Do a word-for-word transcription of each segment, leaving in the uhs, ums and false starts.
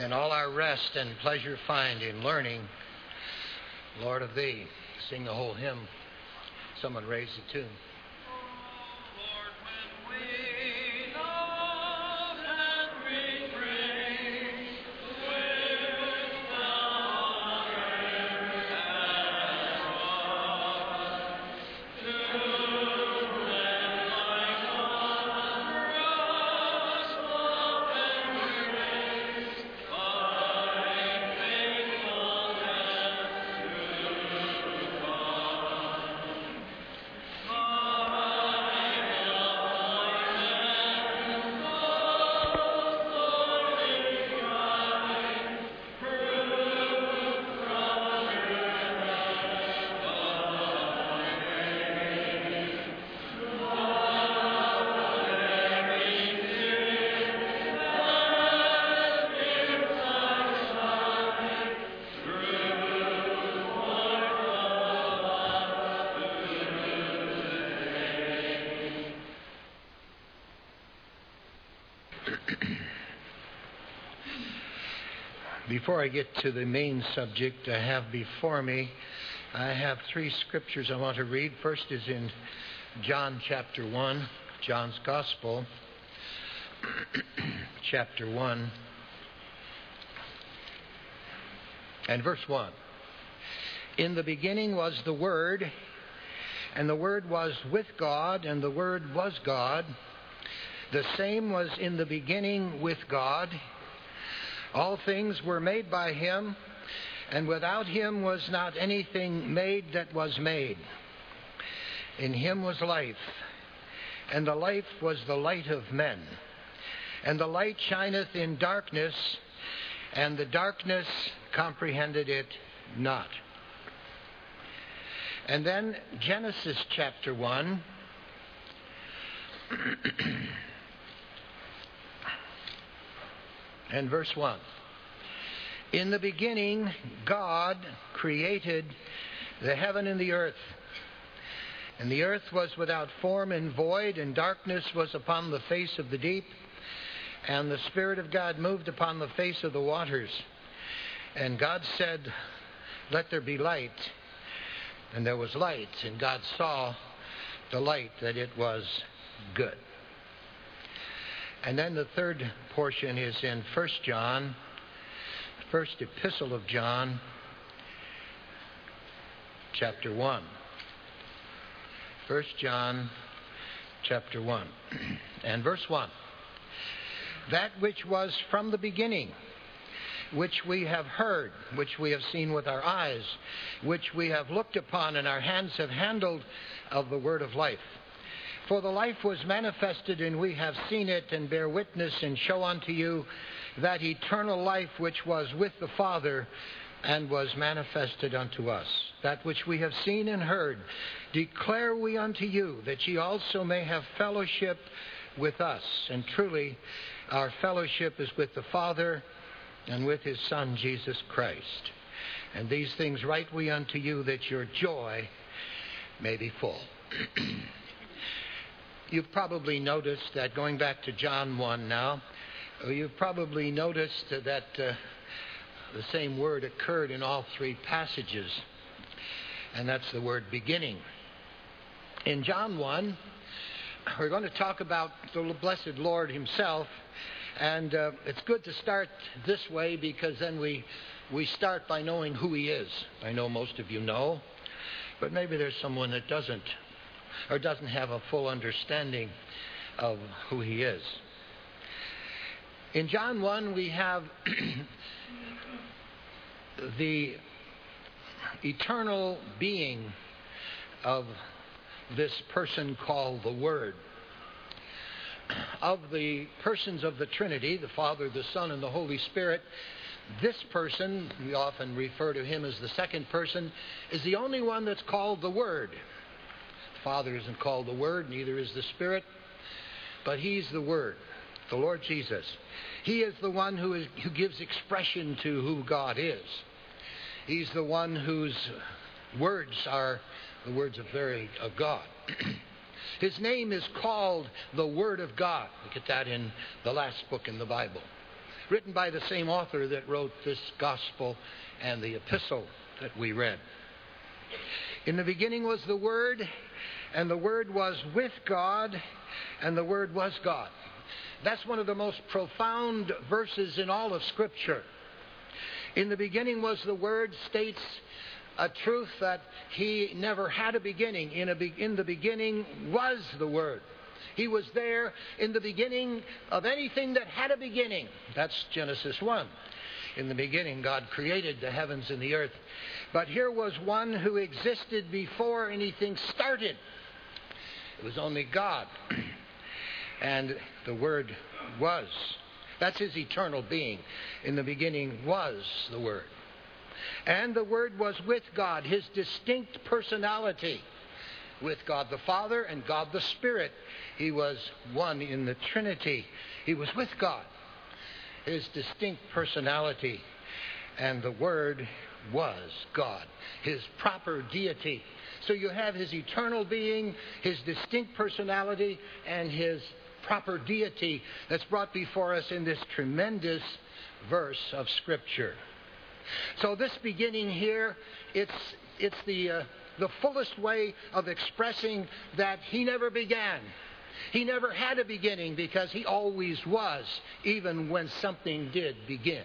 and all our rest and pleasure find in learning, Lord, of Thee. Sing the whole hymn. Someone raise the tune. Before I get to the main subject I have before me, I have three scriptures I want to read. First is in John chapter one, John's Gospel, chapter one, and verse one. In the beginning was the Word, and the Word was with God, and the Word was God. The same was in the beginning with God. All things were made by Him, and without Him was not anything made that was made. In Him was life, and the life was the light of men. And the light shineth in darkness, and the darkness comprehended it not. And then Genesis chapter one. And verse one. In the beginning, God created the heaven and the earth. And the earth was without form and void, and darkness was upon the face of the deep. And the Spirit of God moved upon the face of the waters. And God said, "Let there be light." And there was light. And God saw the light, that it was good. And then the third portion is in First John, first epistle of John, chapter one. First John, chapter one, and verse one. That which was from the beginning, which we have heard, which we have seen with our eyes, which we have looked upon, and our hands have handled of the word of life. For the life was manifested, and we have seen it, and bear witness, and show unto you that eternal life which was with the Father, and was manifested unto us. That which we have seen and heard, declare we unto you, that ye also may have fellowship with us. And truly, our fellowship is with the Father, and with His Son, Jesus Christ. And these things write we unto you, that your joy may be full. You've probably noticed that, going back to John one now, you've probably noticed that uh, the same word occurred in all three passages, and that's the word beginning. In John one, we're going to talk about the blessed Lord Himself, and uh, it's good to start this way, because then we, we start by knowing who He is. I know most of you know, but maybe there's someone that doesn't, or doesn't have a full understanding of who He is. In John one, we have the eternal being of this person called the Word. Of the persons of the Trinity, the Father, the Son, and the Holy Spirit, this person, we often refer to Him as the second person, is the only one that's called the Word. The Father isn't called the Word, neither is the Spirit, but He's the Word, the Lord Jesus. He is the one who is who gives expression to who God is. He's the one whose words are the words of very of God. His name is called the Word of God. Look at that in the last book in the Bible. written by the same author that wrote this gospel and the epistle that we read. In the beginning was the Word, and the Word was with God, and the Word was God. That's one of the most profound verses in all of Scripture. In the beginning was the Word states a truth that He never had a beginning. In, a be- in the beginning was the Word. He was there in the beginning of anything that had a beginning. That's Genesis one. In the beginning, God created the heavens and the earth. But here was one who existed before anything started. It was only God. And the Word was. That's His eternal being. In the beginning was the Word. And the Word was with God, His distinct personality. With God the Father and God the Spirit. He was one in the Trinity. He was with God. His distinct personality. And the Word was God. His proper deity. So you have His eternal being, His distinct personality, and His proper deity that's brought before us in this tremendous verse of Scripture. So this beginning here, it's it's the uh, the fullest way of expressing that He never began. He never had a beginning because He always was, even when something did begin.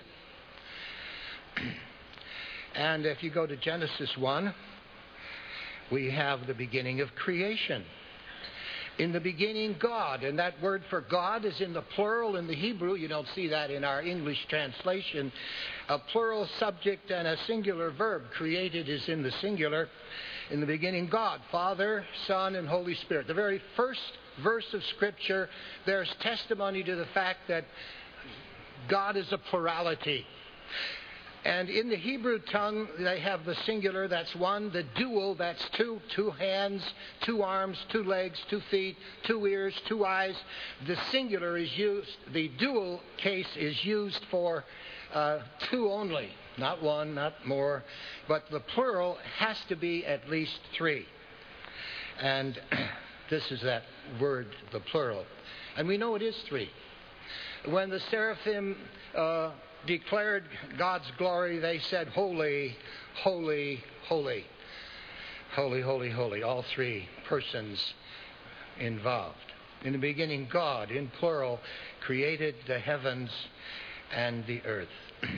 And if you go to Genesis one, we have the beginning of creation. In the beginning, God. And that word for God is in the plural in the Hebrew. You don't see that in our English translation. A plural subject and a singular verb. Created is in the singular. In the beginning, God, Father, Son, and Holy Spirit. The very first verse of Scripture, there's testimony to the fact that God is a plurality. And in the Hebrew tongue, they have the singular, that's one. The dual, that's two. Two hands, two arms, two legs, two feet, two ears, two eyes. The singular is used, the dual case is used for uh, two only. Not one, not more. But the plural has to be at least three. And this is that word, the plural. And we know it is three. When the seraphim Uh, declared God's glory, they said, holy, holy, holy. Holy, holy, holy. All three persons involved. In the beginning, God, in plural, created the heavens and the earth.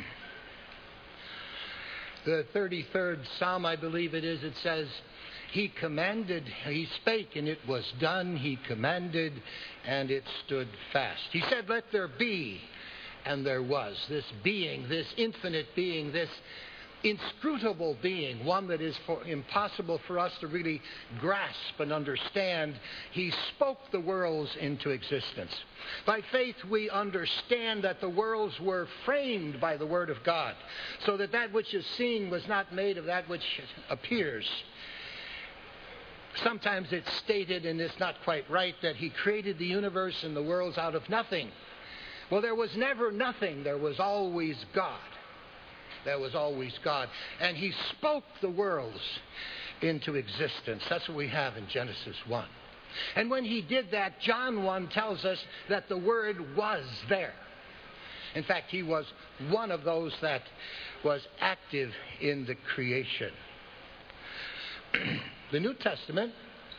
The thirty-third Psalm, I believe it is, it says, He commanded, He spake, and it was done. He commanded, and it stood fast. He said, let there be. And there was this being, this infinite being, this inscrutable being, one that is for, impossible for us to really grasp and understand. He spoke the worlds into existence. By faith, we understand that the worlds were framed by the Word of God, so that that which is seen was not made of that which appears. Sometimes it's stated, and it's not quite right, that He created the universe and the worlds out of nothing. Well, there was never nothing. There was always God. There was always God. And He spoke the worlds into existence. That's what we have in Genesis one. And when He did that, John one tells us that the Word was there. In fact, He was one of those that was active in the creation. The New Testament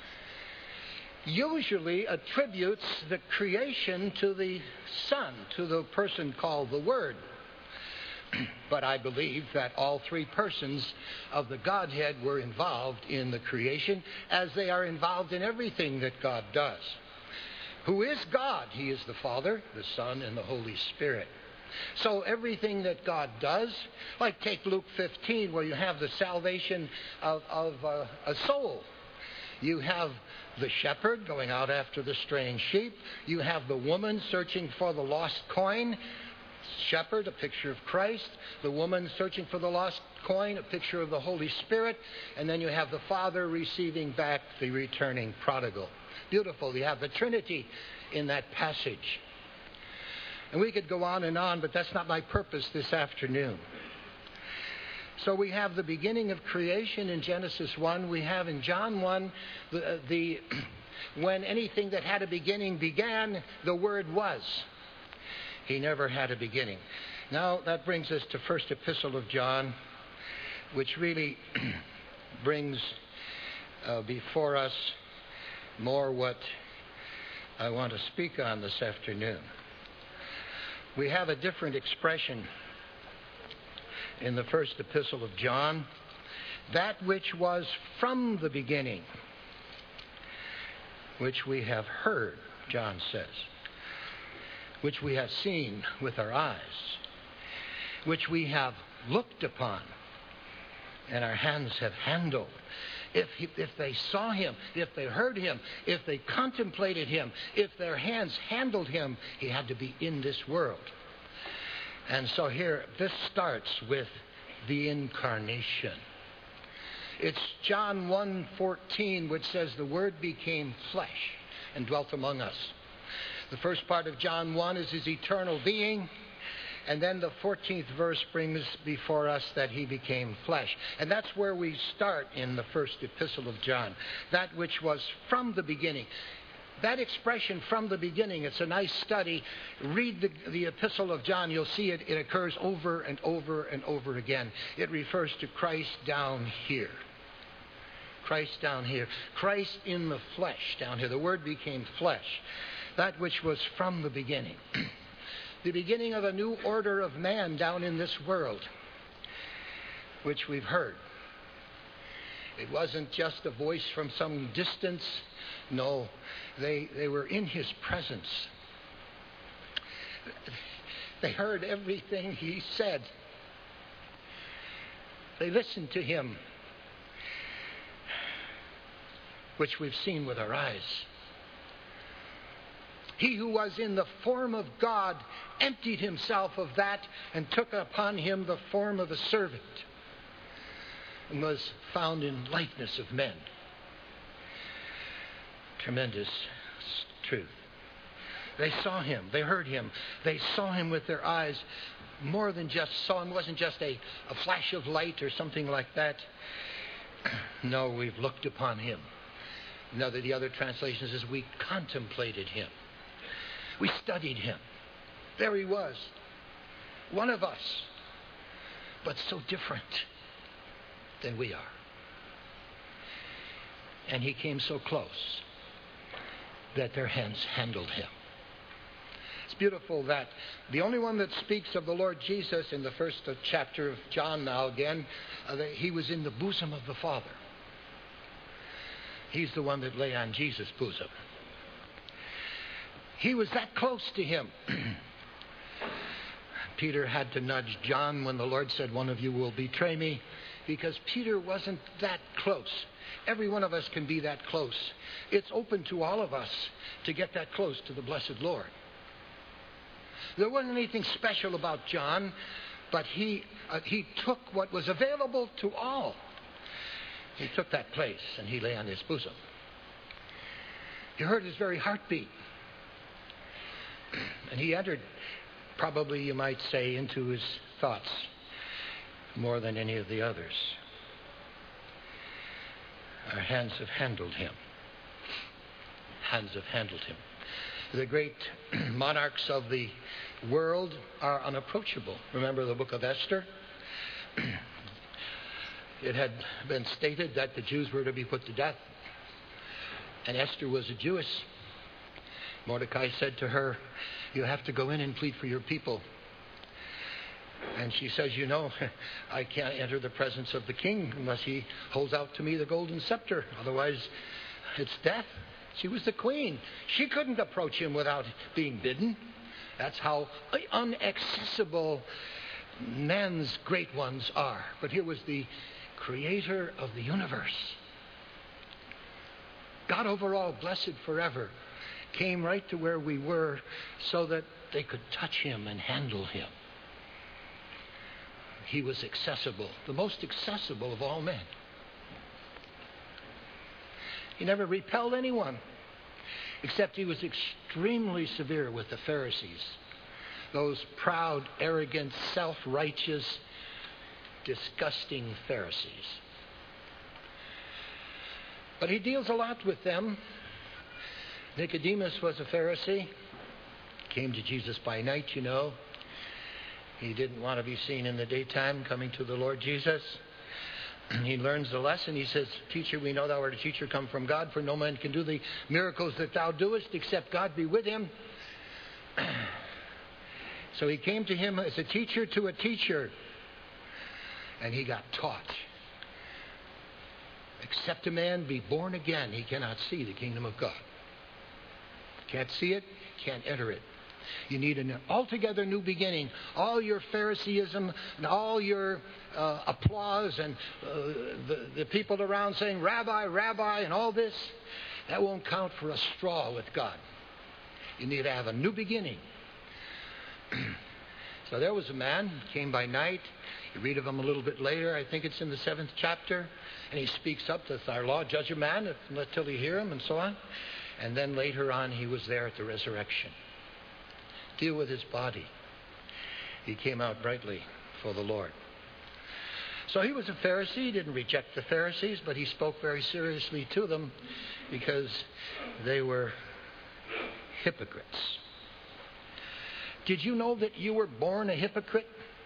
usually attributes the creation to the Son, to the person called the Word. But I believe that all three persons of the Godhead were involved in the creation, as they are involved in everything that God does. Who is God? He is the Father, the Son, and the Holy Spirit. So everything that God does, like take Luke fifteen, where you have the salvation of, of uh, a soul. You have the shepherd going out after the straying sheep. You have the woman searching for the lost coin. Shepherd, a picture of Christ. The woman searching for the lost coin, a picture of the Holy Spirit. And then you have the Father receiving back the returning prodigal. Beautiful. You have the Trinity in that passage. And we could go on and on, but that's not my purpose this afternoon. So we have the beginning of creation in Genesis one. We have in John one, the, the when anything that had a beginning began, the Word was. He never had a beginning. Now that brings us to First Epistle of John, which really brings uh, before us more what I want to speak on this afternoon. We have a different expression in the First Epistle of John, that which was from the beginning, which we have heard, John says, which we have seen with our eyes, which we have looked upon, and our hands have handled. If, he, if they saw him, if they heard him, if they contemplated him, if their hands handled him, he had to be in this world. And so here, this starts with the incarnation. It's John one fourteen, which says, the Word became flesh and dwelt among us. The first part of John one is his eternal being. And then the fourteenth verse brings before us that he became flesh. And that's where we start in the first epistle of John. That which was from the beginning. That expression, from the beginning, it's a nice study. Read the, the epistle of John. You'll see it, it occurs over and over and over again. It refers to Christ down here. Christ down here. Christ in the flesh down here. The Word became flesh. That which was from the beginning. The beginning of a new order of man down in this world, which we've heard. It wasn't just a voice from some distance. No, they, they were in his presence. They heard everything he said. They listened to him, which we've seen with our eyes. He who was in the form of God emptied himself of that and took upon him the form of a servant and was found in likeness of men. Tremendous truth. They saw him. They heard him. They saw him with their eyes. More than just saw him. It wasn't just a, a flash of light or something like that. No, we've looked upon him. Another, the other translation says we contemplated him. We studied him. There he was. One of us. But so different than we are. And he came so close that their hands handled him. It's beautiful that the only one that speaks of the Lord Jesus in the first chapter of John now again, uh, that he was in the bosom of the Father. He's the one that lay on Jesus' bosom. He was that close to him. Peter had to nudge John when the Lord said, one of you will betray me, because Peter wasn't that close. Every one of us can be that close. It's open to all of us to get that close to the blessed Lord. There wasn't anything special about John, but he, uh, he took what was available to all. He took that place and he lay on his bosom. You heard his very heartbeat. And he entered, probably you might say, into his thoughts more than any of the others. Our hands have handled him. Hands have handled him. The great monarchs of the world are unapproachable. Remember the book of Esther? It had been stated that the Jews were to be put to death. And Esther was a Jewess. Mordecai said to her, you have to go in and plead for your people. And she says, you know, I can't enter the presence of the king unless he holds out to me the golden scepter. Otherwise, it's death. She was the queen. She couldn't approach him without being bidden. That's how inaccessible man's great ones are. But here was the creator of the universe. God over all, blessed forever, came right to where we were so that they could touch him and handle him. He was accessible, the most accessible of all men. He never repelled anyone, except he was extremely severe with the Pharisees, those proud, arrogant, self-righteous, disgusting Pharisees. But he deals a lot with them. Nicodemus was a Pharisee. Came to Jesus by night, you know. He didn't want to be seen in the daytime coming to the Lord Jesus. He learns the lesson. He says, Teacher, we know thou art a teacher come from God, for no man can do the miracles that thou doest except God be with him. So he came to him as a teacher to a teacher, and he got taught. Except a man be born again, he cannot see the kingdom of God. Can't see it, can't enter it. You need an altogether new beginning. All your Phariseeism and all your uh, applause and uh, the, the people around saying, Rabbi, Rabbi, and all this, that won't count for a straw with God. You need to have a new beginning. So there was a man, came by night. You read of him a little bit later. I think it's in the seventh chapter. And he speaks up to our law, judge a man until you hear him, and so on. And then later on, he was there at the resurrection. Deal with his body. He came out brightly for the Lord. So he was a Pharisee. He didn't reject the Pharisees, but he spoke very seriously to them because they were hypocrites. Did you know that you were born a hypocrite?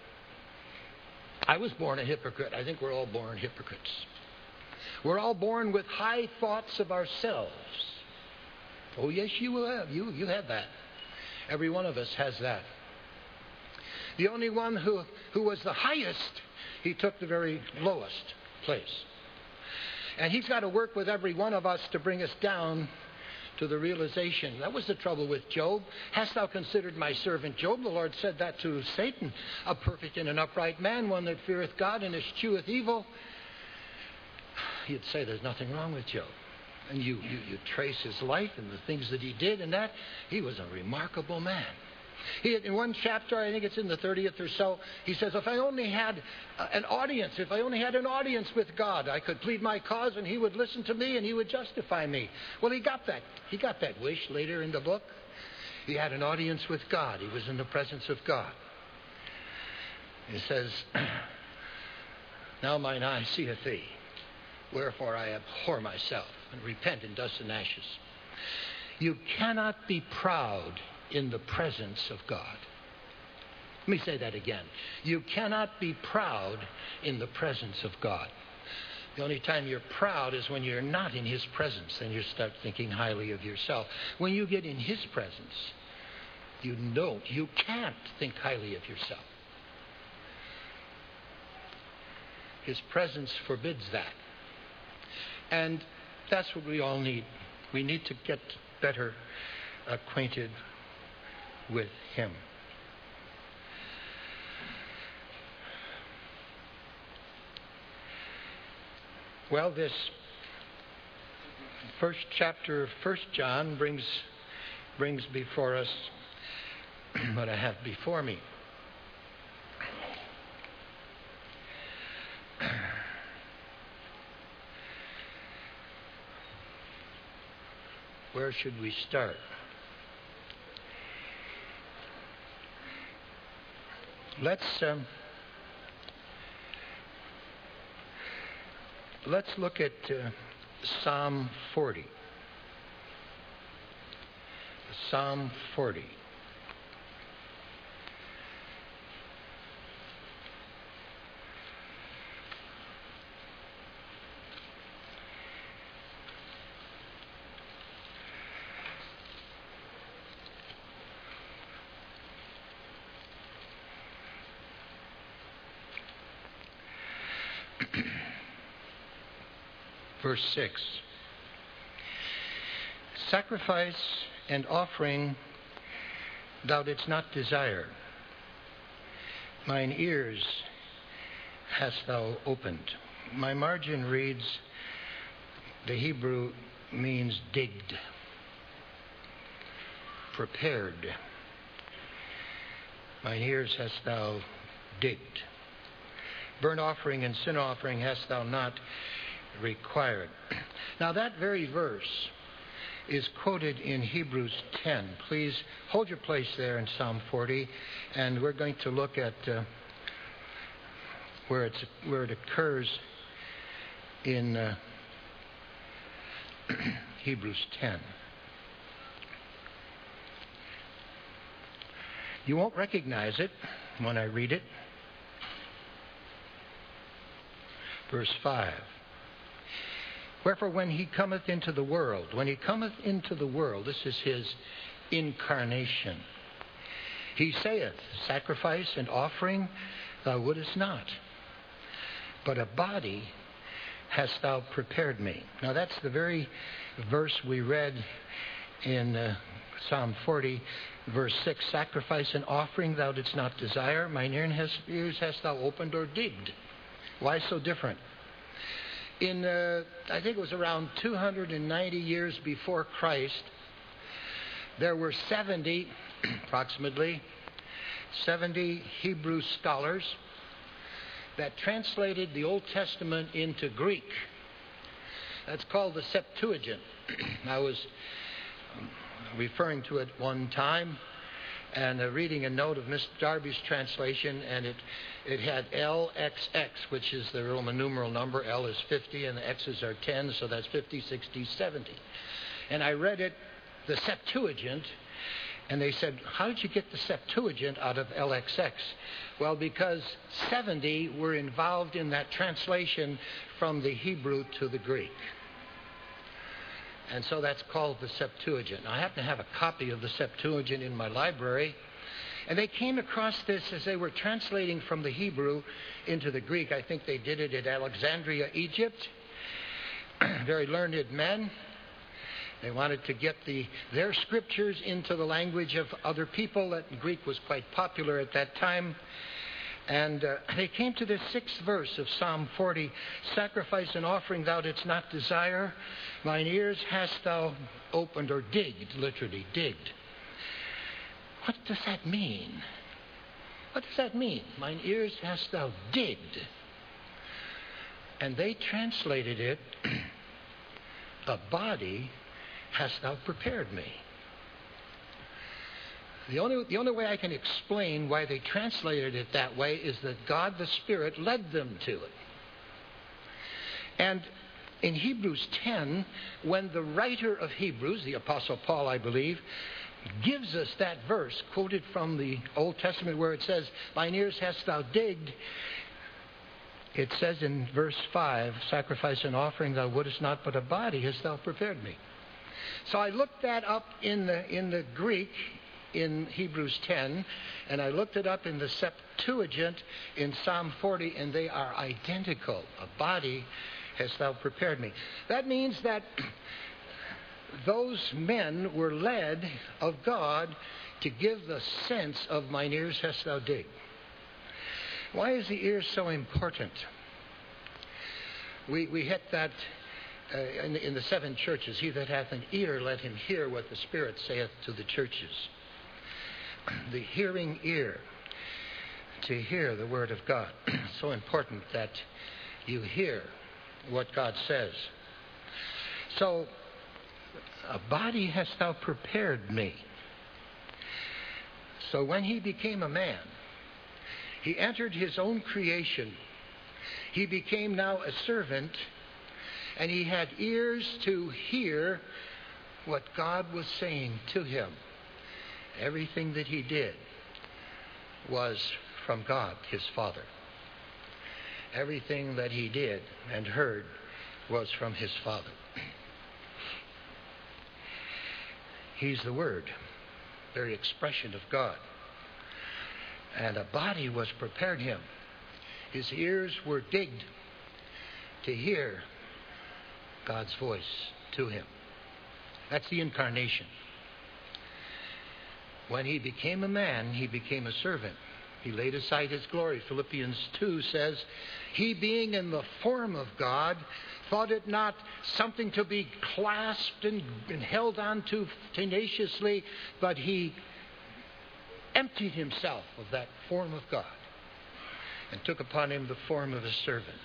I was born a hypocrite. I think we're all born hypocrites. We're all born with high thoughts of ourselves. Oh, yes, you will have. You, you have that. Every one of us has that. The only one who, who was the highest, he took the very lowest place. And he's got to work with every one of us to bring us down to the realization. That was the trouble with Job. Hast thou considered my servant Job? The Lord said that to Satan. A perfect and an upright man, one that feareth God and escheweth evil. You'd say there's nothing wrong with Job. And you, you, you trace his life and the things that he did and that. He was a remarkable man. He, in one chapter, I think it's in the thirtieth or so, he says, if I only had an audience, if I only had an audience with God, I could plead my cause and he would listen to me and he would justify me. Well, he got that. He got that wish later in the book. He had an audience with God. He was in the presence of God. He says, now mine eye seeth thee, wherefore I abhor myself and repent in dust and ashes. You cannot be proud in the presence of God. Let me say that again. You cannot be proud in the presence of God. The only time you're proud is when you're not in his presence. Then you start thinking highly of yourself. When you get in his presence, you don't, you can't think highly of yourself. His presence forbids that. And that's what we all need. We need to get better acquainted with him. Well, this first chapter of First John brings brings before us what I have before me. Where should we start? Let's um, let's look at uh, Psalm forty. Psalm forty. Verse six. Sacrifice and offering thou didst not desire. Mine ears hast thou opened. My margin reads, the Hebrew means digged, prepared. Mine ears hast thou digged. Burnt offering and sin offering hast thou not required. Now that very verse is quoted in Hebrews ten. Please hold your place there in Psalm forty, and we're going to look at uh, where it's where it occurs in uh, Hebrews ten. You won't recognize it when I read it. Verse five. Wherefore when he cometh into the world, when he cometh into the world, this is his incarnation. He saith, sacrifice and offering thou wouldest not, but a body hast thou prepared me. Now that's the very verse we read in uh, Psalm forty, verse six. Sacrifice and offering thou didst not desire, mine ears hast thou opened or digged. Why so different? In, uh, I think it was around two hundred ninety years before Christ, there were seventy, approximately, seventy Hebrew scholars that translated the Old Testament into Greek. That's called the Septuagint. I was referring to it one time and uh, reading a note of Mister Darby's translation, and it it had L X X, which is the Roman numeral number. L is fifty and the X's are ten, so that's fifty, sixty, seventy. And I read it, the Septuagint, and they said, how did you get the Septuagint out of L X X? Well, because seventy were involved in that translation from the Hebrew to the Greek. And so that's called the Septuagint. Now, I happen to have a copy of the Septuagint in my library. And they came across this as they were translating from the Hebrew into the Greek. I think they did it at Alexandria, Egypt. Very learned men. They wanted to get the, their scriptures into the language of other people. That Greek was quite popular at that time. And uh, they came to this sixth verse of Psalm forty. Sacrifice and offering thou didst not desire. Mine ears hast thou opened, or digged, literally digged. What does that mean? What does that mean? Mine ears hast thou digged. And they translated it, a body hast thou prepared me. The only, the only way I can explain why they translated it that way is that God the Spirit led them to it. And in Hebrews ten, when the writer of Hebrews, the Apostle Paul, I believe, gives us that verse quoted from the Old Testament where it says, mine ears hast thou digged, it says in verse five, sacrifice and offering thou wouldest not, but a body hast thou prepared me. So I looked that up in the in the Greek in Hebrews ten, and I looked it up in the Septuagint in Psalm forty, and they are identical. A body hast thou prepared me. That means that those men were led of God to give the sense of mine ears hast thou digged. Why is the ear so important? We we hit that uh, in, the, in the seven churches. He that hath an ear, let him hear what the Spirit saith to the churches. The hearing ear, to hear the Word of God. So important that you hear what God says. So, a body hast thou prepared me. So when he became a man, he entered his own creation. He became now a servant, and he had ears to hear what God was saying to him. Everything that he did was from God, his Father. Everything that he did and heard was from his Father. He's the Word, very expression of God. And a body was prepared him. His ears were digged to hear God's voice to him. That's the incarnation. When he became a man, he became a servant. He laid aside his glory. Philippians two says, he being in the form of God, thought it not something to be clasped and, and held on to tenaciously, but he emptied himself of that form of God and took upon him the form of a servant.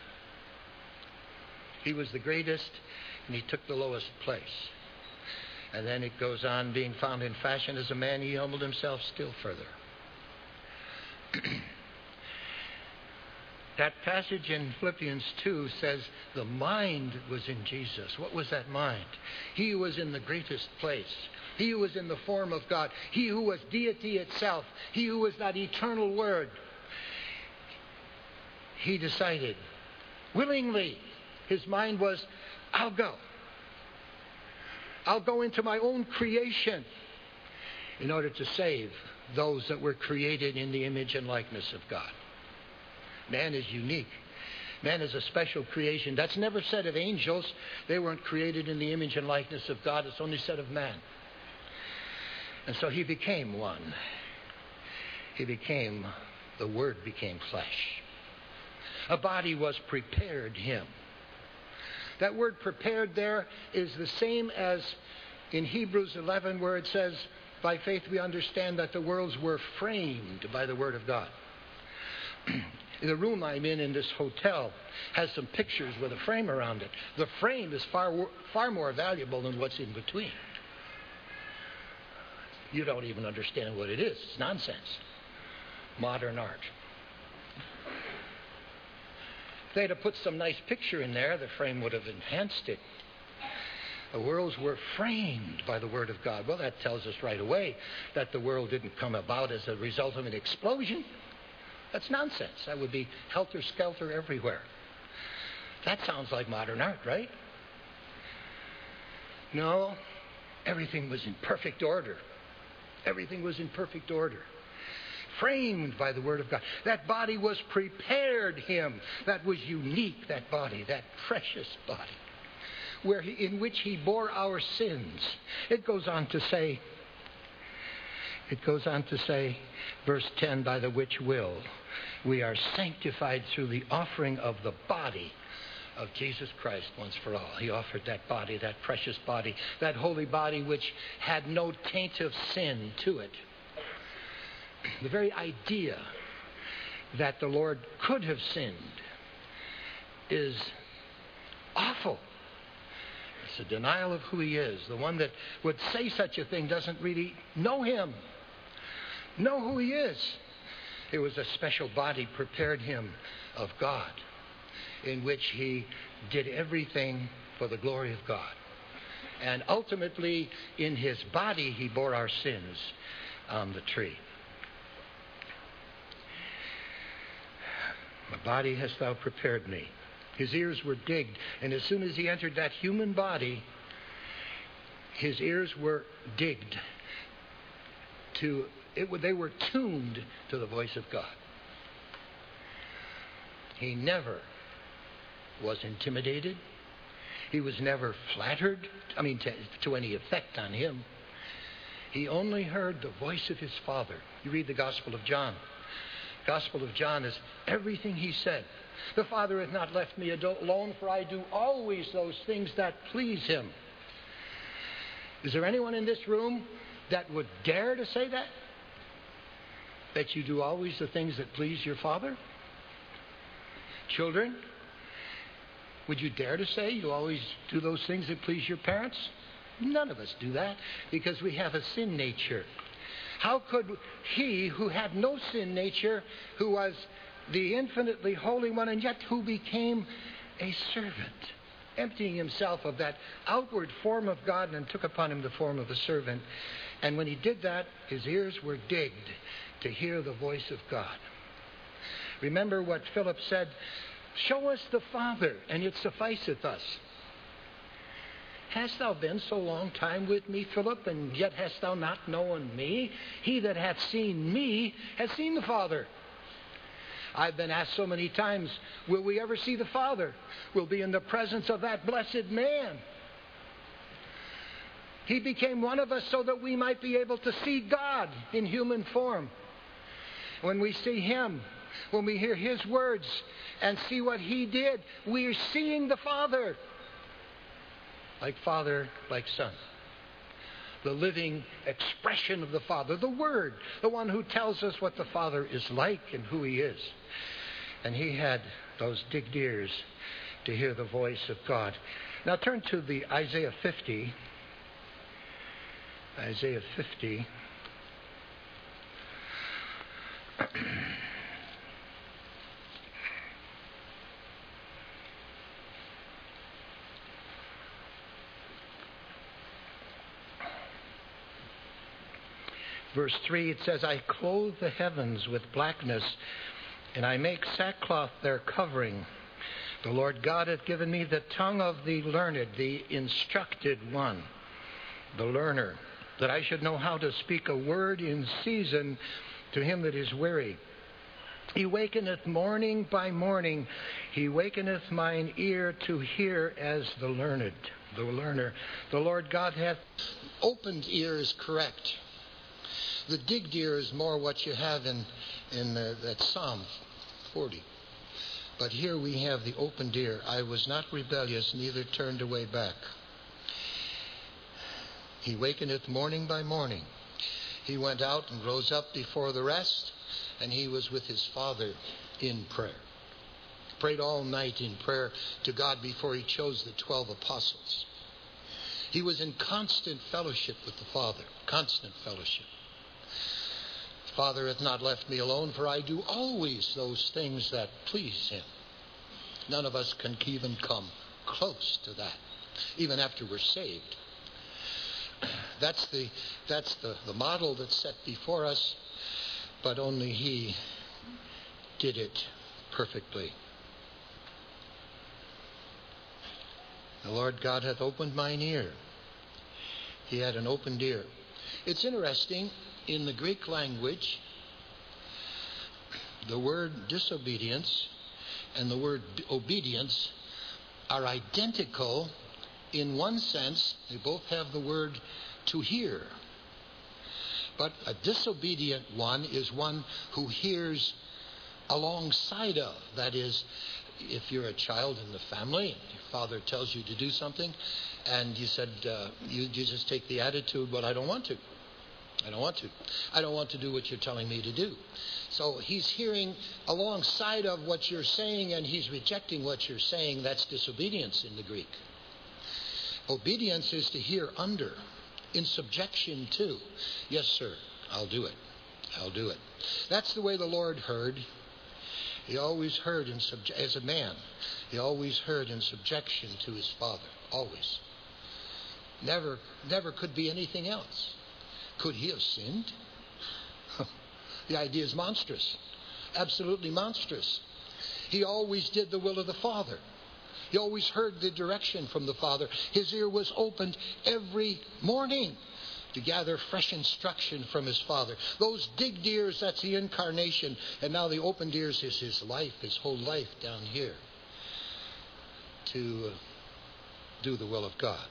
He was the greatest, and he took the lowest place. And then it goes on, being found in fashion as a man, he humbled himself still further. That passage in Philippians two says the mind was in Jesus. What was that mind? He was in the greatest place. He who was in the form of God. He who was deity itself. He who was that eternal Word. He decided willingly. His mind was, I'll go. I'll go into my own creation in order to save those that were created in the image and likeness of God. Man is unique. Man is a special creation. That's never said of angels. They weren't created in the image and likeness of God. It's only said of man. And so he became one. He became, the Word became flesh. A body was prepared him. That word prepared there is the same as in Hebrews eleven, where it says, by faith we understand that the worlds were framed by the Word of God. The room I'm in in this hotel has some pictures with a frame around it. The frame is far, far more valuable than what's in between. You don't even understand what it is. It's nonsense. Modern art. If they'd have put some nice picture in there, the frame would have enhanced it. The worlds were framed by the Word of God. Well, that tells us right away that the world didn't come about as a result of an explosion. That's nonsense. That would be helter-skelter everywhere. That sounds like modern art, right? No, everything was in perfect order. Everything was in perfect order. Framed by the Word of God. That body was prepared him. That was unique, that body, that precious body, where he, in which he bore our sins. It goes on to say, it goes on to say, verse ten, by the which will we are sanctified through the offering of the body of Jesus Christ once for all. He offered that body, that precious body, that holy body which had no taint of sin to it. The very idea that the Lord could have sinned is awful. It's a denial of who he is. The one that would say such a thing doesn't really know him, know who he is. It was a special body prepared him of God, in which he did everything for the glory of God. And ultimately, in his body, he bore our sins on the tree. My body hast thou prepared me. His ears were digged, and as soon as he entered that human body, his ears were digged to it. They were tuned to the voice of God. He never was intimidated. He was never flattered, I mean, to, to any effect on him. He only heard the voice of his Father. You read the Gospel of John. Gospel of John is everything he said. The Father hath not left me alone, for I do always those things that please him. Is there anyone in this room that would dare to say that? That you do always the things that please your Father? Children, would you dare to say you always do those things that please your parents? None of us do that, because we have a sin nature. How could he who had no sin nature, who was the infinitely holy one, and yet who became a servant, emptying himself of that outward form of God and took upon him the form of a servant? And when he did that, his ears were digged to hear the voice of God. Remember what Philip said, show us the Father, and it sufficeth us. Hast thou been so long time with me, Philip, and yet hast thou not known me? He that hath seen me has seen the Father. I've been asked so many times, will we ever see the Father? We'll be in the presence of that blessed man. He became one of us so that we might be able to see God in human form. When we see him, when we hear his words and see what he did, we are seeing the Father. Like Father, like Son. The living expression of the Father. The Word. The one who tells us what the Father is like and who he is. And he had those digged ears to hear the voice of God. Now turn to the Isaiah fifty. Isaiah fifty. Verse three, it says, I clothe the heavens with blackness, and I make sackcloth their covering. The Lord God hath given me the tongue of the learned, the instructed one, the learner, that I should know how to speak a word in season to him that is weary. He wakeneth morning by morning. He wakeneth mine ear to hear as the learned, the learner. The Lord God hath opened ear is correct. The digged ear is more what you have in, in uh, that Psalm forty. But here we have the opened ear. I was not rebellious, neither turned away back. He wakeneth morning by morning. He went out and rose up before the rest, and he was with his Father in prayer. Prayed all night in prayer to God before he chose the twelve apostles. He was in constant fellowship with the Father, constant fellowship. Father hath not left me alone, for I do always those things that please him. None of us can even come close to that, even after we're saved. That's the that's the, the model that's set before us, but only he did it perfectly. The Lord God hath opened mine ear. He had an opened ear. It's interesting, in the Greek language, the word disobedience and the word obedience are identical in one sense. They both have the word to hear. But a disobedient one is one who hears alongside of. That is, if you're a child in the family, and your father tells you to do something, and you said, uh, you, you just take the attitude, well, I don't want to. I don't want to. I don't want to do what you're telling me to do. So he's hearing alongside of what you're saying, and he's rejecting what you're saying. That's disobedience in the Greek. Obedience is to hear under, in subjection to. Yes, sir, I'll do it. I'll do it. That's the way the Lord heard. He always heard in subje- as a man. He always heard in subjection to his Father. Always. Never, never could be anything else. Could he have sinned? The idea is monstrous. Absolutely monstrous. He always did the will of the Father. He always heard the direction from the Father. His ear was opened every morning to gather fresh instruction from his Father. Those digged ears, that's the incarnation. And now the opened ears is his life, his whole life down here to uh, do the will of God.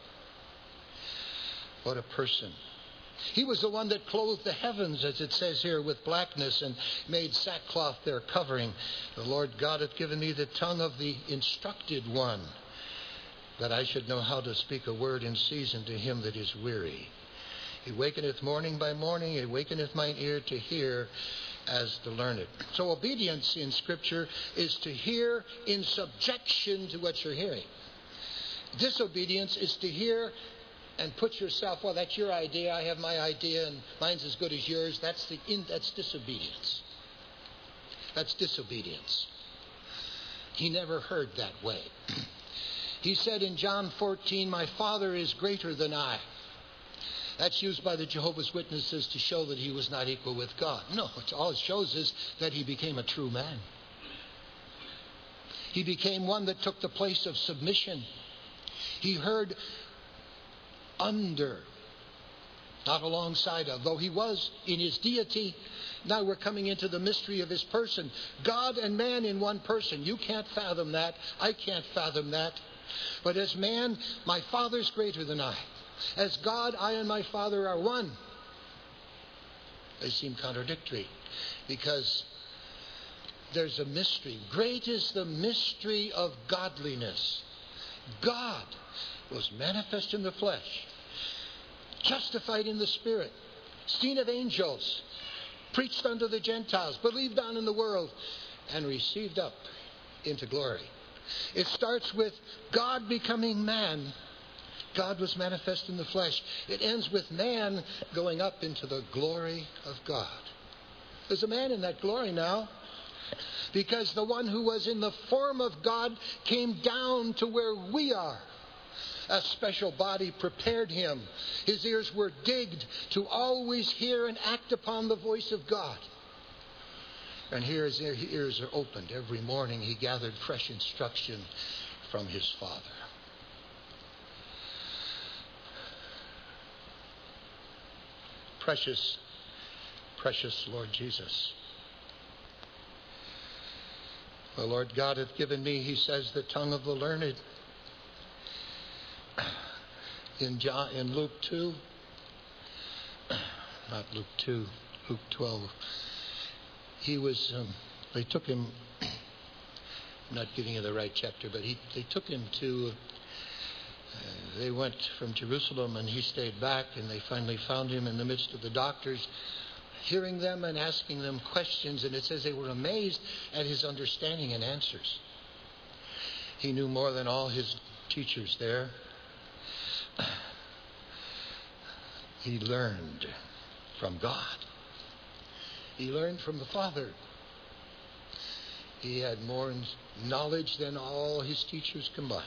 What a person. He was the one that clothed the heavens, as it says here, with blackness and made sackcloth their covering. The Lord God hath given me the tongue of the instructed one, that I should know how to speak a word in season to him that is weary. He wakeneth morning by morning, he wakeneth mine ear to hear as the learned. So obedience in Scripture is to hear in subjection to what you're hearing. Disobedience is to hear and put yourself, well, that's your idea, I have my idea, and mine's as good as yours. That's the in, that's disobedience. That's disobedience. He never heard that way. He said in John fourteen, my Father is greater than I. That's used by the Jehovah's Witnesses to show that he was not equal with God. No, all it shows is that he became a true man. He became one that took the place of submission. He heard under, not alongside of. Though he was in his deity, now we're coming into the mystery of his person. God and man in one person. You can't fathom that. I can't fathom that. But as man, my Father's greater than I. As God, I and my Father are one. They seem contradictory because there's a mystery. Great is the mystery of godliness. God was manifest in the flesh, justified in the Spirit, seen of angels, preached unto the Gentiles, believed on in the world, and received up into glory. It starts with God becoming man. God was manifest in the flesh. It ends with man going up into the glory of God. There's a man in that glory now, because the one who was in the form of God came down to where we are. A special body prepared him. His ears were digged to always hear and act upon the voice of God. And here his ears are opened. Every morning he gathered fresh instruction from his Father. Precious, precious Lord Jesus. The Lord God hath given me, he says, the tongue of the learned. In John, in Luke two, not Luke two, Luke twelve, he was, um, they took him, I'm not giving you the right chapter, but he, they took him to, uh, they went from Jerusalem and he stayed back, and they finally found him in the midst of the doctors, hearing them and asking them questions, and it says they were amazed at his understanding and answers. He knew more than all his teachers there. He learned from God. He learned from the Father. He had more knowledge than all his teachers combined.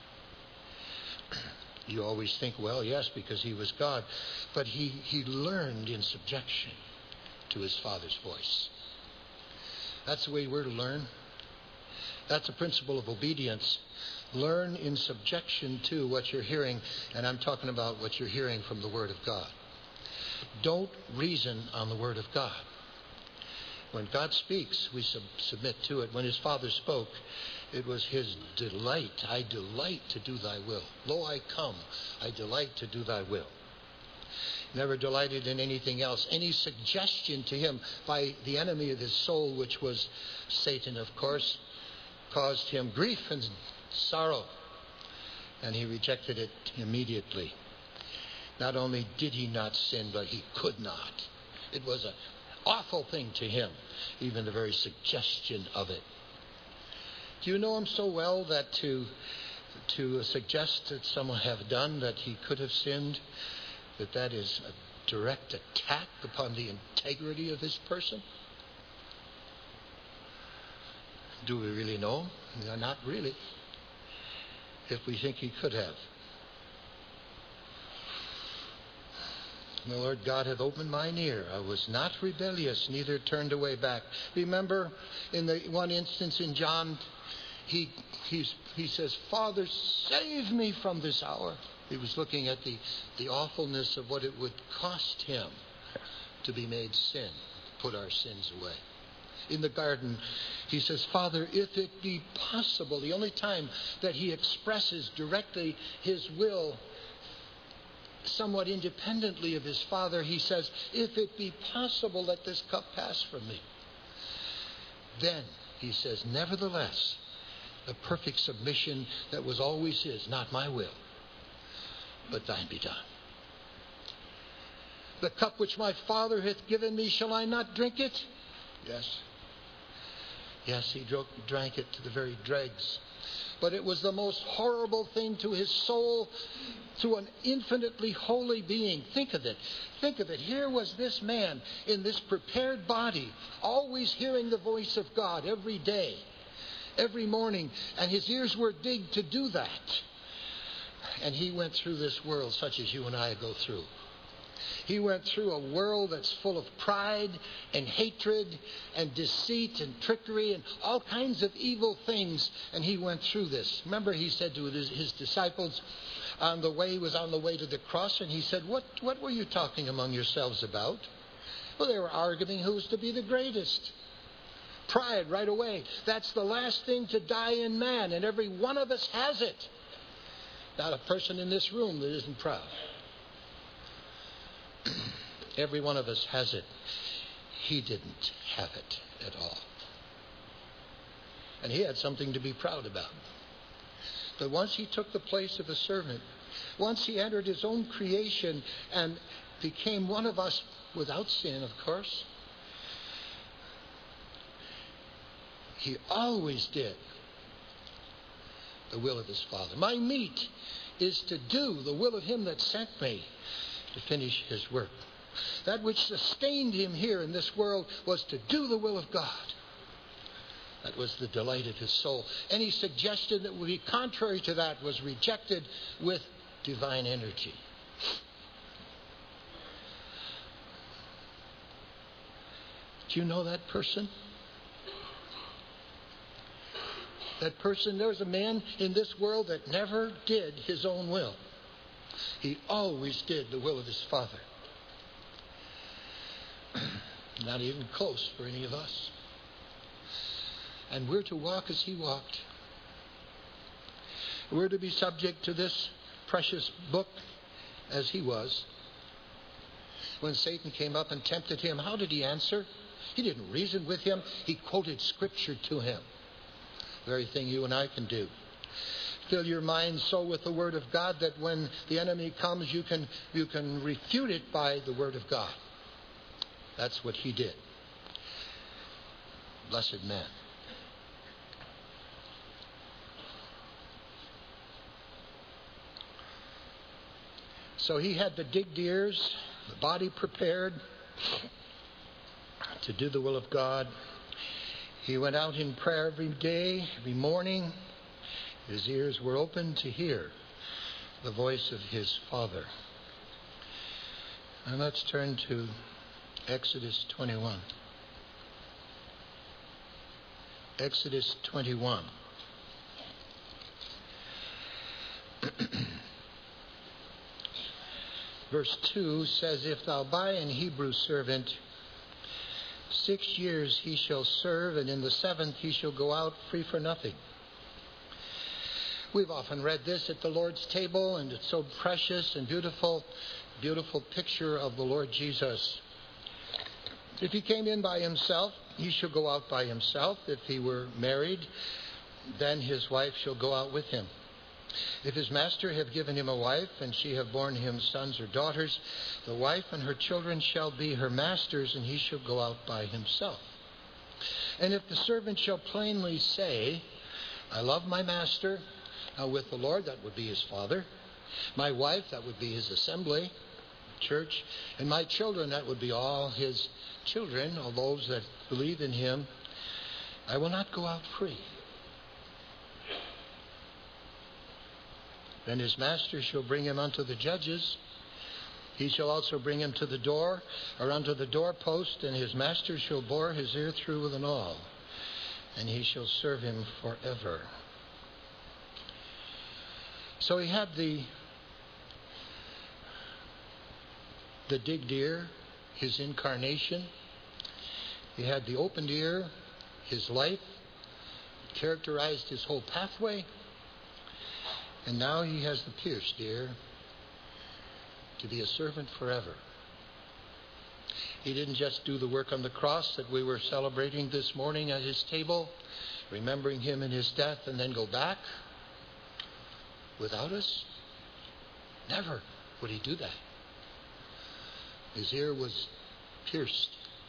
You always think, well, yes, because he was God. But he, he learned in subjection to his Father's voice. That's the way we're to learn. That's a principle of obedience. Learn in subjection to what you're hearing, and I'm talking about what you're hearing from the Word of God. Don't reason on the Word of God. When God speaks, we sub- submit to it. When his Father spoke, it was his delight. I delight to do thy will. Lo, I come. I delight to do thy will. Never delighted in anything else. Any suggestion to him by the enemy of his soul, which was Satan, of course, caused him grief and sorrow, and he rejected it immediately. Not only did he not sin, but he could not. It was an awful thing to him, even the very suggestion of it. Do you know him so well that to to suggest that someone have done that he could have sinned, that that is a direct attack upon the integrity of his person? Do we really know? No, not really. If we think he could have. The Lord God hath opened mine ear. I was not rebellious, neither turned away back. Remember, in the one instance in John, he he's, he says, Father, save me from this hour. He was looking at the, the awfulness of what it would cost him to be made sin, put our sins away. In the garden, he says, Father, if it be possible, the only time that he expresses directly his will somewhat independently of his Father, he says, if it be possible, let this cup pass from me. Then, he says, nevertheless, the perfect submission that was always his, not my will, but thine be done. The cup which my Father hath given me, shall I not drink it? Yes. Yes, he drank it to the very dregs. But it was the most horrible thing to his soul, to an infinitely holy being. Think of it. Think of it. Here was this man in this prepared body, always hearing the voice of God every day, every morning, and his ears were digged to do that. And he went through this world such as you and I go through. He went through a world that's full of pride and hatred and deceit and trickery and all kinds of evil things. And he went through this. Remember, he said to his, his disciples on the way, he was on the way to the cross, and he said, what, what were you talking among yourselves about? Well, they were arguing who was to be the greatest. Pride right away. That's the last thing to die in man, and every one of us has it. Not a person in this room that isn't proud. Every one of us has it. He didn't have it at all. And he had something to be proud about. But once he took the place of a servant, once he entered his own creation and became one of us without sin, of course, he always did the will of his Father. My meat is to do the will of him that sent me, to finish his work. That which sustained him here in this world was to do the will of God. That was the delight of his soul. Any suggestion that would be contrary to that was rejected with divine energy. Do you know that person? That person, there's a man in this world that never did his own will. He always did the will of his Father. Not even close for any of us. And we're to walk as he walked. We're to be subject to this precious book as he was. When Satan came up and tempted him, how did he answer? He didn't reason with him. He quoted Scripture to him. The very thing you and I can do. Fill your mind so with the Word of God that when the enemy comes, you can, you can refute it by the Word of God. That's what he did. Blessed man. So he had the digged ears, the body prepared to do the will of God. He went out in prayer every day, every morning. His ears were open to hear the voice of his Father. And let's turn to Exodus twenty-one. Exodus twenty-one. Verse two says, If thou buy an Hebrew servant, six years he shall serve, and in the seventh he shall go out free for nothing. We've often read this at the Lord's table, and it's so precious and beautiful, beautiful picture of the Lord Jesus. If he came in by himself, he shall go out by himself. If he were married, then his wife shall go out with him. If his master have given him a wife, and she have borne him sons or daughters, the wife and her children shall be her master's, and he shall go out by himself. And if the servant shall plainly say, I love my master, now with the Lord, that would be his father. My wife, that would be his assembly, church. And my children, that would be all his children, all those that believe in him. I will not go out free. Then his master shall bring him unto the judges. He shall also bring him to the door, or unto the doorpost, and his master shall bore his ear through with an awl, and he shall serve him forever. So he had the, the digged ear, his incarnation. He had the opened ear, his life, characterized his whole pathway. And now he has the pierced ear to be a servant forever. He didn't just do the work on the cross that we were celebrating this morning at his table, remembering him in his death, and then go back without us. Never would he do that. His ear was pierced.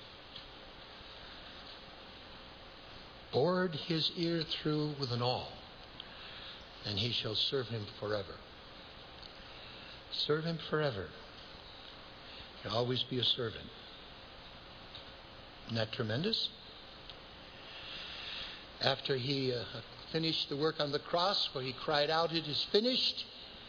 Bored his ear through with an awl. And he shall serve him forever. Serve him forever. He'll always be a servant. Isn't that tremendous? After he uh, finished the work on the cross, where he cried out, it is finished,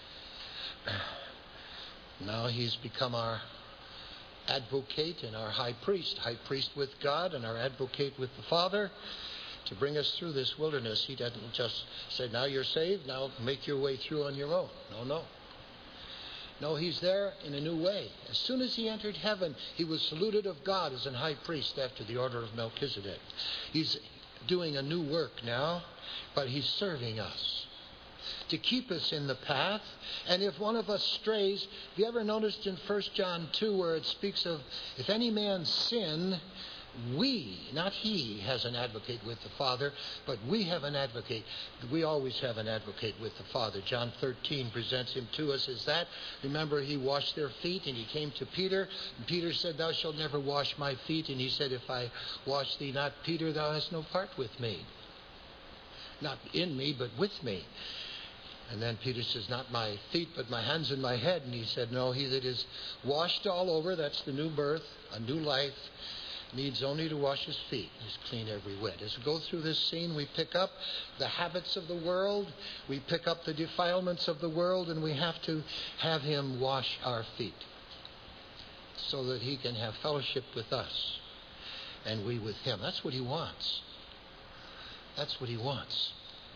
now he's become our advocate and our high priest. High priest with God and our advocate with the Father. To bring us through this wilderness. He doesn't just say, now you're saved, now make your way through on your own. No, no. No, he's there in a new way. As soon as he entered heaven, he was saluted of God as an high priest after the order of Melchizedek. He's doing a new work now, but he's serving us to keep us in the path. And if one of us strays, have you ever noticed in First John two where it speaks of, if any man sin, we, not he, has an advocate with the Father, but we have an advocate. We always have an advocate with the Father. John thirteen presents him to us as that. Remember, he washed their feet, and he came to Peter. And Peter said, thou shalt never wash my feet. And he said, if I wash thee not, Peter, thou hast no part with me. Not in me, but with me. And then Peter says, not my feet, but my hands and my head. And he said, no, he that is washed all over, that's the new birth, a new life, needs only to wash his feet. He's clean every whit. As we go through this scene, we pick up the habits of the world, we pick up the defilements of the world, and we have to have him wash our feet so that he can have fellowship with us and we with him. That's what he wants. That's what he wants.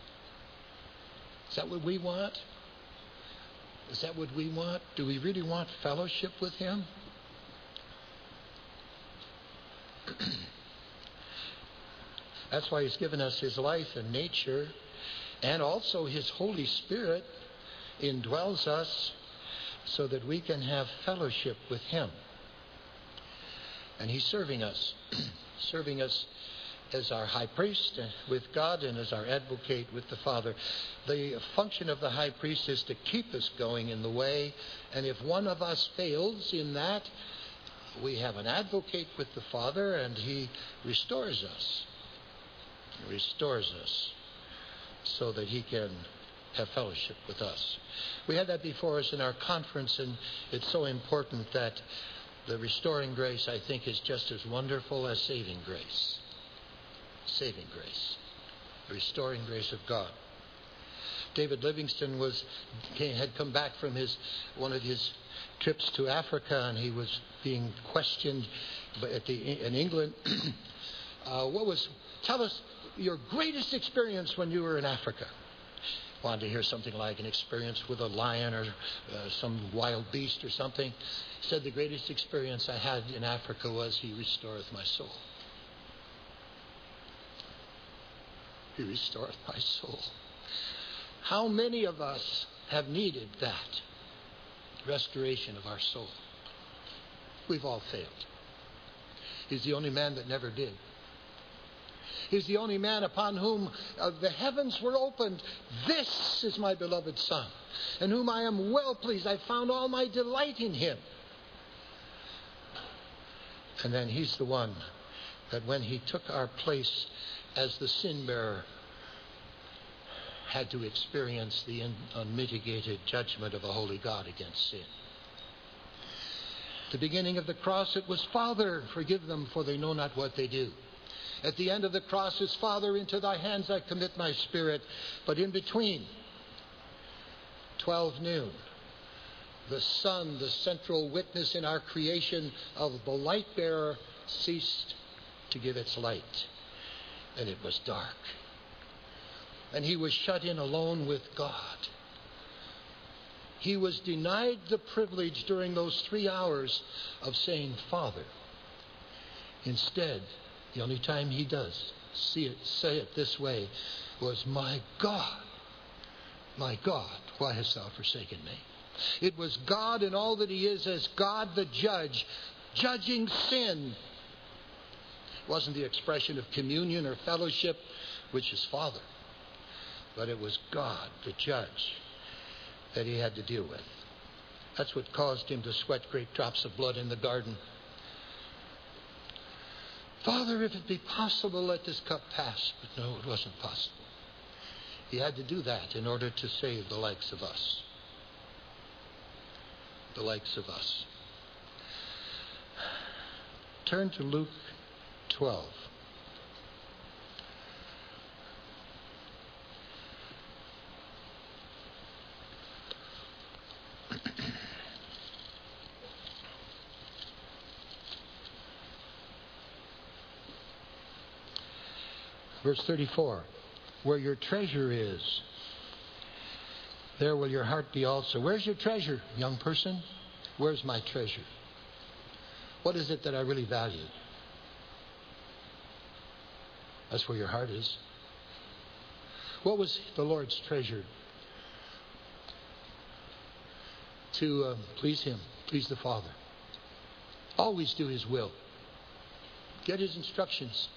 Is that what we want? Is that what we want? Do we really want fellowship with him? That's why he's given us his life and nature, and also his Holy Spirit indwells us so that we can have fellowship with him. And he's serving us, serving us as our high priest with God and as our advocate with the Father. The function of the high priest is to keep us going in the way, and if one of us fails in that, we have an advocate with the Father, and he restores us. He restores us so that he can have fellowship with us. We had that before us in our conference, and it's so important that the restoring grace, I think, is just as wonderful as saving grace. Saving grace. The restoring grace of God. David Livingstone was had come back from his one of his trips to Africa, and he was being questioned at the, in England. uh, what was, tell us your greatest experience when you were in Africa. Wanted to hear something like an experience with a lion or uh, some wild beast or something. He said, the greatest experience I had in Africa was he restoreth my soul. He restoreth my soul. How many of us have needed that restoration of our soul? We've all failed. He's the only man that never did. He's the only man upon whom uh, the heavens were opened. This is my beloved Son, in whom I am well pleased. I found all my delight in him. And then he's the one that when he took our place as the sin bearer, had to experience the unmitigated judgment of a holy God against sin. At the beginning of the cross, it was, Father, forgive them, for they know not what they do. At the end of the cross is, Father, into thy hands I commit my spirit. But in between, twelve noon, the sun, the central witness in our creation of the light bearer, ceased to give its light. And it was dark. And he was shut in alone with God. He was denied the privilege during those three hours of saying, Father. Instead, the only time he does see it, say it this way was, my God, my God, why hast thou forsaken me? It was God in all that he is as God the judge, judging sin. It wasn't the expression of communion or fellowship, which is Father. But it was God, the judge, that he had to deal with. That's what caused him to sweat great drops of blood in the garden. Father, if it be possible, let this cup pass. But no, it wasn't possible. He had to do that in order to save the likes of us. The likes of us. Turn to Luke twelve. Verse thirty-four, where your treasure is, there will your heart be also. Where's your treasure, young person? Where's my treasure? What is it that I really value? That's where your heart is. What was the Lord's treasure? To uh, please him, please the Father. Always do his will. Get his instructions.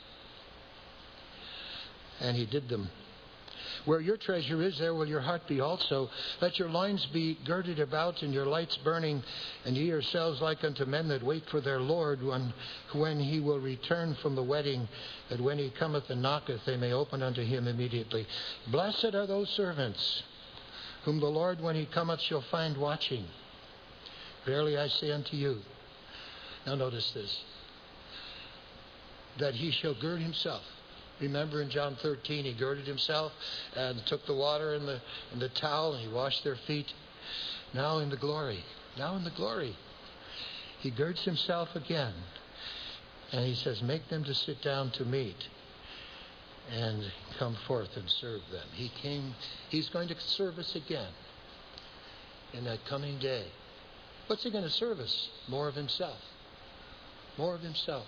And he did them. Where your treasure is, there will your heart be also. Let your loins be girded about and your lights burning, and ye yourselves like unto men that wait for their Lord when, when he will return from the wedding, that when he cometh and knocketh, they may open unto him immediately. Blessed are those servants whom the Lord, when he cometh, shall find watching. Verily I say unto you. Now notice this. that he shall gird himself. Remember in John thirteen, he girded himself and took the water and the, and the towel and he washed their feet. Now in the glory, now in the glory, he girds himself again. And he says, make them to sit down to meat and come forth and serve them. He came, he's going to serve us again in that coming day. What's he going to serve us? More of himself. More of himself.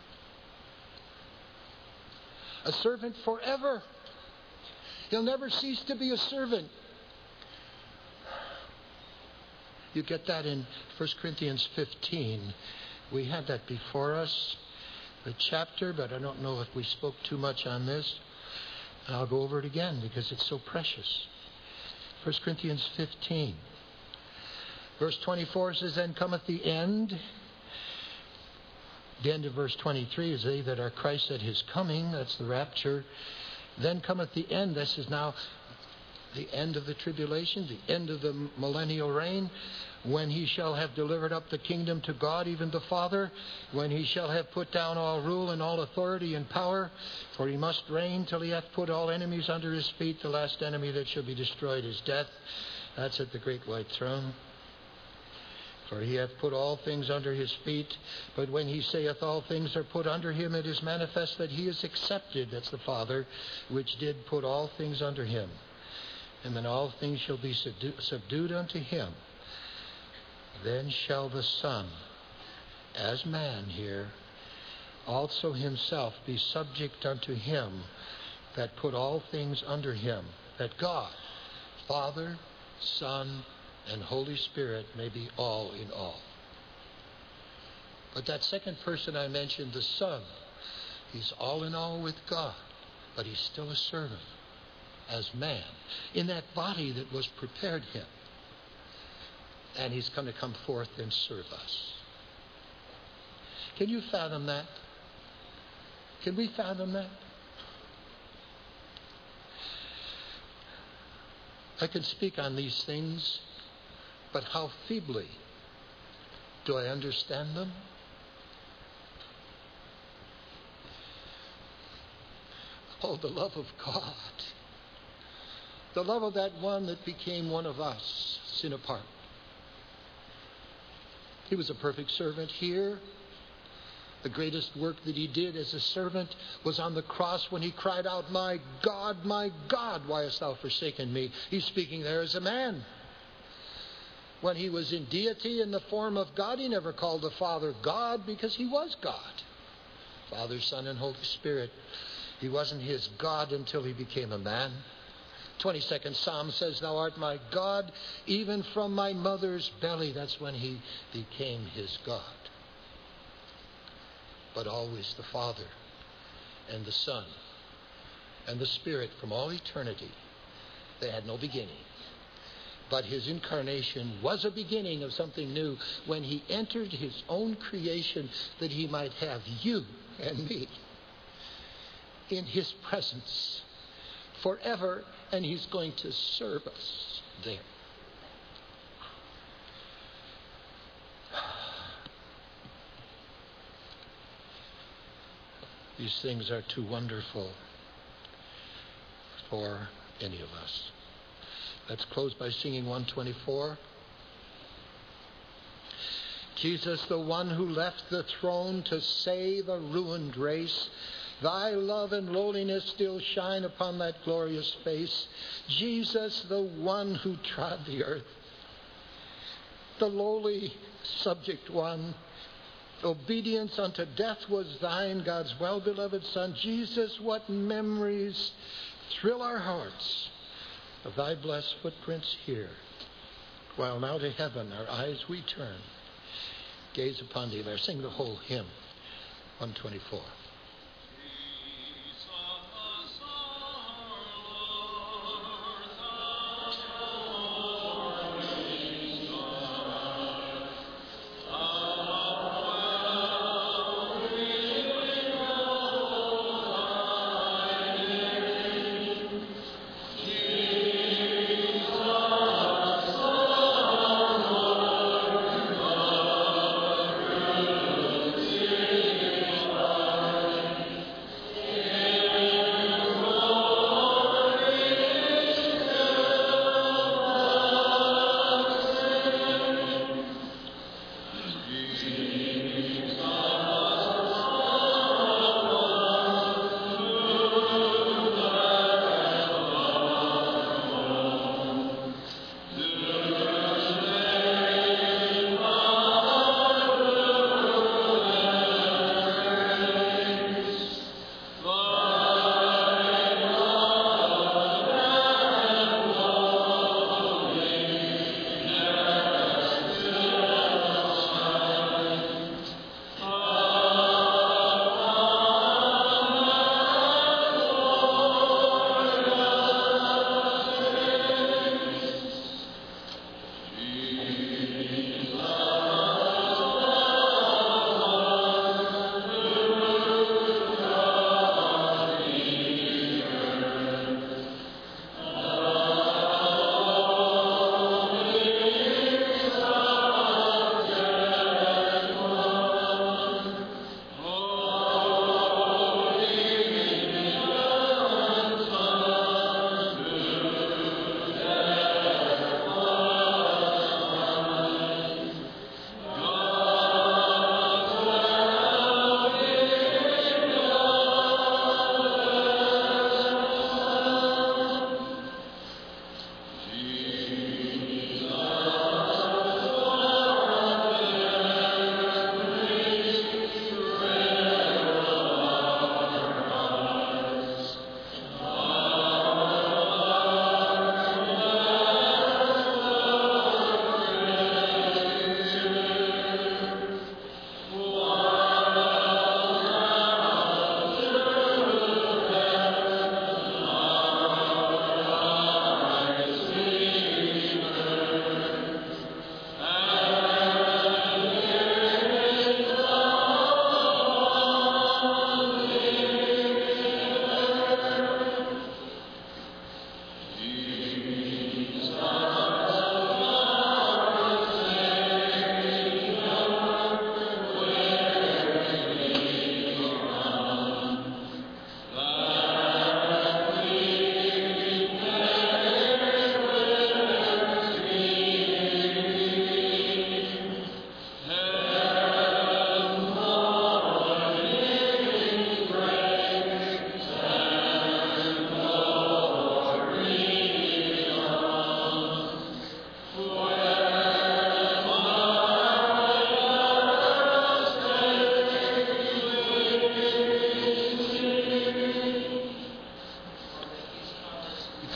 A servant forever. He'll never cease to be a servant. You get that in First Corinthians fifteen. We had that before us, the chapter, but I don't know if we spoke too much on this. I'll go over it again because it's so precious. First Corinthians fifteen. Verse twenty-four says, then cometh the end. The end of verse twenty-three is they that are Christ at his coming. That's the rapture. Then cometh the end. This is now the end of the tribulation, the end of the millennial reign, when he shall have delivered up the kingdom to God, even the Father, when he shall have put down all rule and all authority and power, for he must reign till he hath put all enemies under his feet. The last enemy that shall be destroyed is death. That's at the great white throne. For he hath put all things under his feet. But when he saith all things are put under him, it is manifest that he is accepted. That's the Father, which did put all things under him. And then all things shall be subdu- subdued unto him. Then shall the Son, as man here, also himself be subject unto him that put all things under him, that God, Father, Son, and Holy Spirit may be all in all. But that second person I mentioned, the Son, he's all in all with God, but he's still a servant as man in that body that was prepared him. And he's going to come forth and serve us. Can you fathom that? Can we fathom that? I can speak on these things, but how feebly do I understand them? Oh, the love of God. The love of that one that became one of us, sin apart. He was a perfect servant here. The greatest work that he did as a servant was on the cross when he cried out, my God, my God, why hast thou forsaken me? He's speaking there as a man. When he was in deity in the form of God, he never called the Father God because he was God. Father, Son, and Holy Spirit. He wasn't his God until he became a man. twenty-second Psalm says, thou art my God, even from my mother's belly. That's when he became his God. But always the Father and the Son and the Spirit from all eternity. They had no beginning. But his incarnation was a beginning of something new when he entered his own creation that he might have you and me in his presence forever, and he's going to serve us there. These things are too wonderful for any of us. Let's close by singing one twenty-four. Jesus, the one who left the throne to save a ruined race, thy love and lowliness still shine upon that glorious face. Jesus, the one who trod the earth, the lowly subject one, obedience unto death was thine, God's well-beloved Son. Jesus, what memories thrill our hearts of thy blessed footprints here, while now to heaven our eyes we turn, gaze upon thee there. Sing the whole hymn, one twenty-four.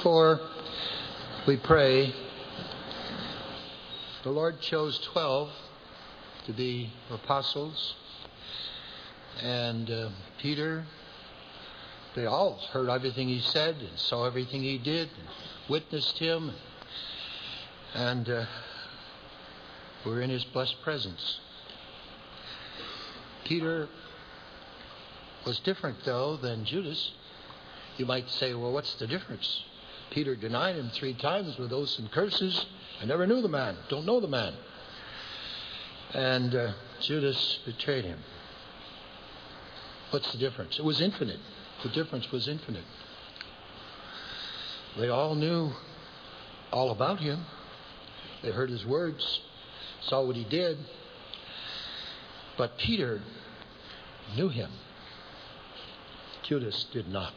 before we pray, the Lord chose twelve to be apostles. And uh, Peter, they all heard everything he said and saw everything he did and witnessed him. And uh, were in his blessed presence. Peter was different, though, than Judas. You might say, well, what's the difference? Peter denied him three times with oaths and curses. I never knew the man. Don't know the man. And uh, Judas betrayed him. What's the difference? It was infinite. The difference was infinite. They all knew all about him. They heard his words, saw what he did. But Peter knew him. Judas did not.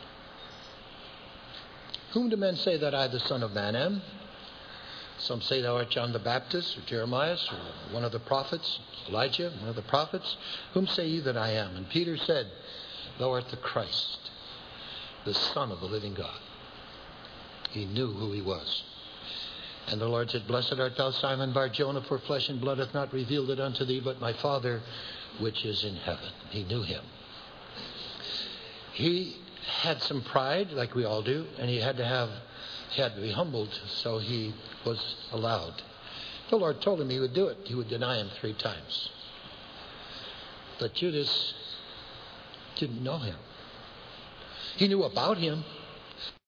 Whom do men say that I, the Son of Man, am? Some say thou art John the Baptist, or Jeremiah, or one of the prophets, Elijah, one of the prophets. Whom say ye that I am? And Peter said, thou art the Christ, the Son of the living God. He knew who he was. And the Lord said, blessed art thou, Simon Bar-Jonah, for flesh and blood hath not revealed it unto thee, but my Father which is in heaven. He knew him. He had some pride, like we all do, and he had to have, he had to be humbled, so he was allowed. The Lord told him he would do it. He would deny him three times. But Judas didn't know him. He knew about him.